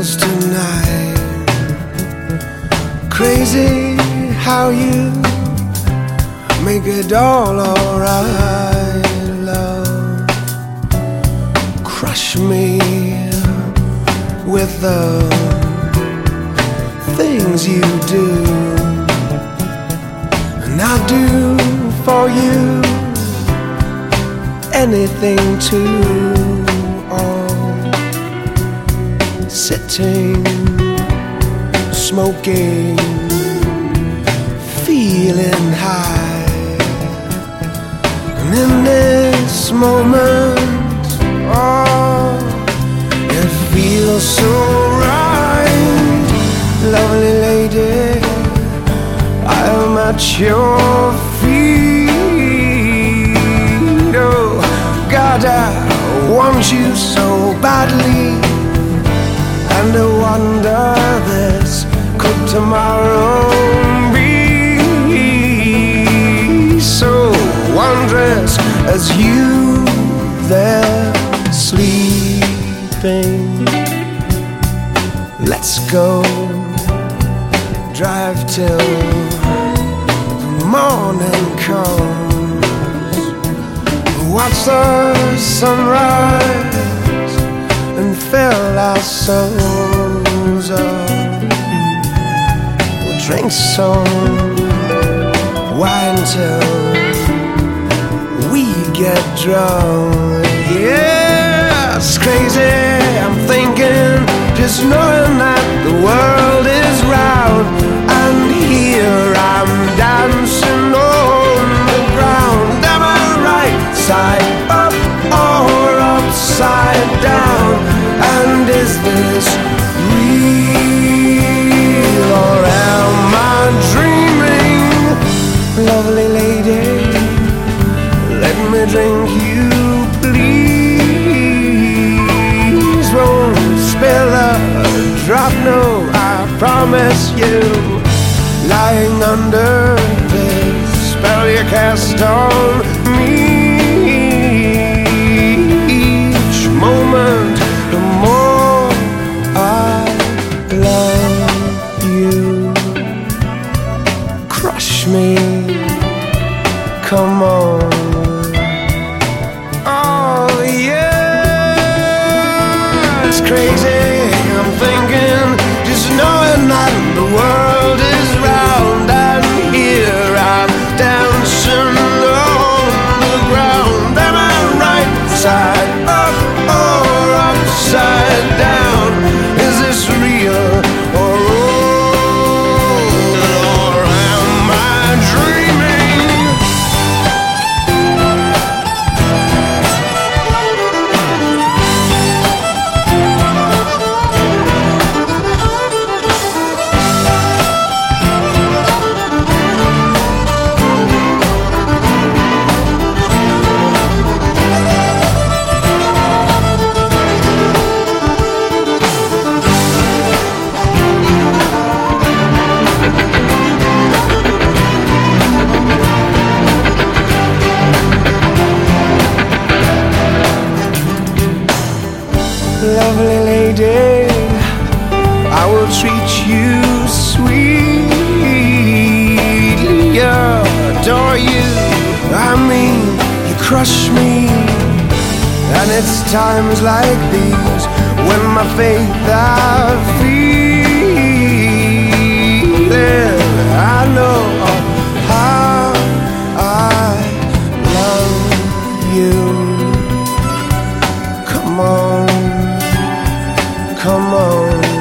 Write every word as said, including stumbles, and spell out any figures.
feels tonight. Crazy how you make it all alright, love. Crush me with the things you do, and I'll do for you anything too. Sitting, smoking, feeling high, and in this moment, oh, it feels so right. Lovely lady, I am at your feet. Oh God, I want you so badly, and I wonder this, could tomorrow be so wondrous as you there sleeping? Let's go, drive till the morning comes, watch the sunrise and fill our souls up. We'll drink some wine till we get drunk. Yeah, it's crazy, I'm thinking, just knowing that the world is round, and here I'm dancing on the ground. Am I right side up or upside down? And is this real, or am I dreaming? Lovely lady, let me drink you, please. Won't spill a drop, no, I promise you. Lying under this spell you cast on me, each moment the more I love you. Crush me, come on. Oh yeah, it's crazy, I'm thinking, just knowing that the world is round, and here I'm dancing on the ground. Am I right side up or upside down? Is this real or old, or am I dreaming? Lovely lady, I will treat you sweetly, adore you, I mean, you crush me. And it's times like these when my faith I feel, I know how I love you. Come on, come on.